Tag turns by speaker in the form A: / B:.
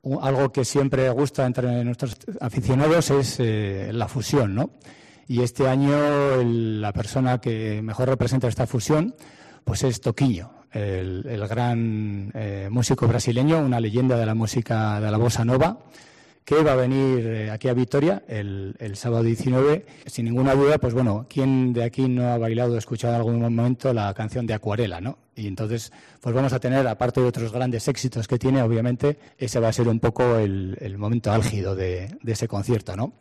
A: algo que siempre gusta entre nuestros aficionados es la fusión, ¿no? Y este año la persona que mejor representa esta fusión pues es Toquinho, el gran músico brasileño, una leyenda de la música de la bossa nova, que va a venir aquí a Vitoria el sábado 19. Sin ninguna duda, pues bueno, ¿quién de aquí no ha bailado o escuchado en algún momento la canción de Acuarela, ¿no? Y entonces, pues vamos a tener, aparte de otros grandes éxitos que tiene, obviamente, ese va a ser un poco el momento álgido de ese concierto, ¿no?